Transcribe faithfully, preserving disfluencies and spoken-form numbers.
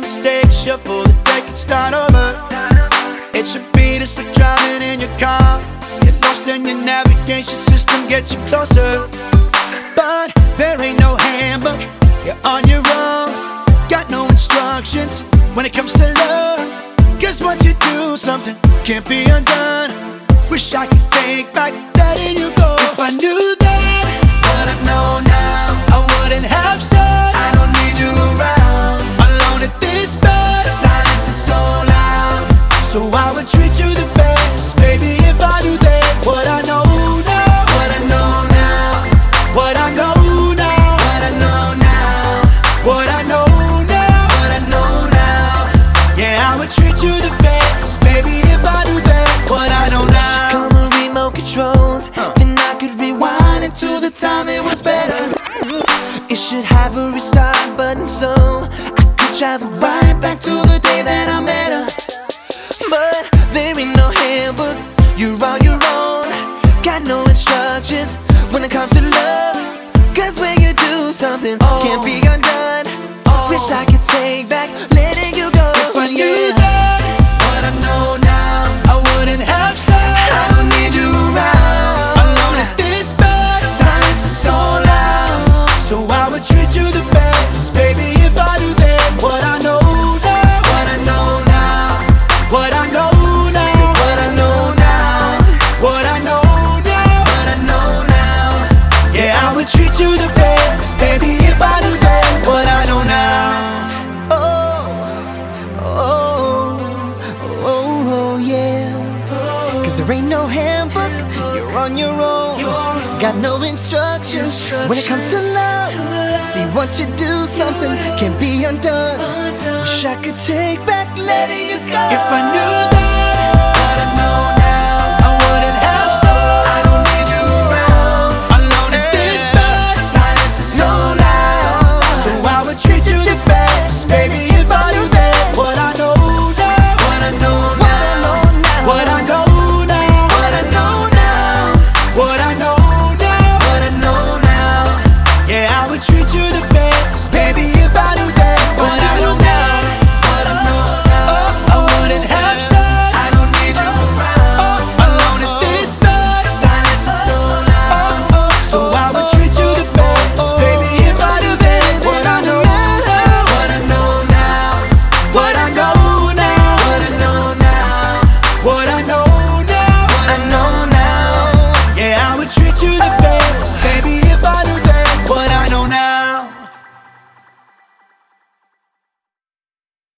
mistakes, shuffle the deck and start over. It should be just like driving in your car. Get lost and your navigation system gets you closer. But there ain't no handbook, you're on your own. Got no instructions when it comes to love. Cause once you do something, can't be undone. Wish I could take back letting you go. If I knew that, what I know now, I wouldn't have said I don't need you around. Alone at this bed, silence is so loud. So I would treat you the best, baby, if I knew that. What I know now, what I know now, what I know now, what I know now, what I know now, what I know now. Yeah, I would treat you the best, baby, if I knew that. What I know now. Come on, remote controls, huh. Then I could rewind until the time it was better. It should have a restart button so I could travel right back to the day that I met her. But there ain't no handbook, you're on your own. Got no instructions when it comes to love. Cause when you do something, oh, can't be undone. Oh, wish I could take back letting you go. If I knew that, what I know now, I wouldn't have said I don't need you around. Alone at this bed, silence is so loud. So I would treat you the best, baby, if I knew that. What I know now, What I know now, what I know now, what I know now, what I know now, what I know now. yeah, I would treat you the best, baby, if I knew that. What I know now. Oh, oh, oh, oh, yeah. Cause there ain't no handbook, you're on your own. Got no instructions when it comes to love. See, once you do something, can't be undone. Wish I could take back letting you go. If I knew that,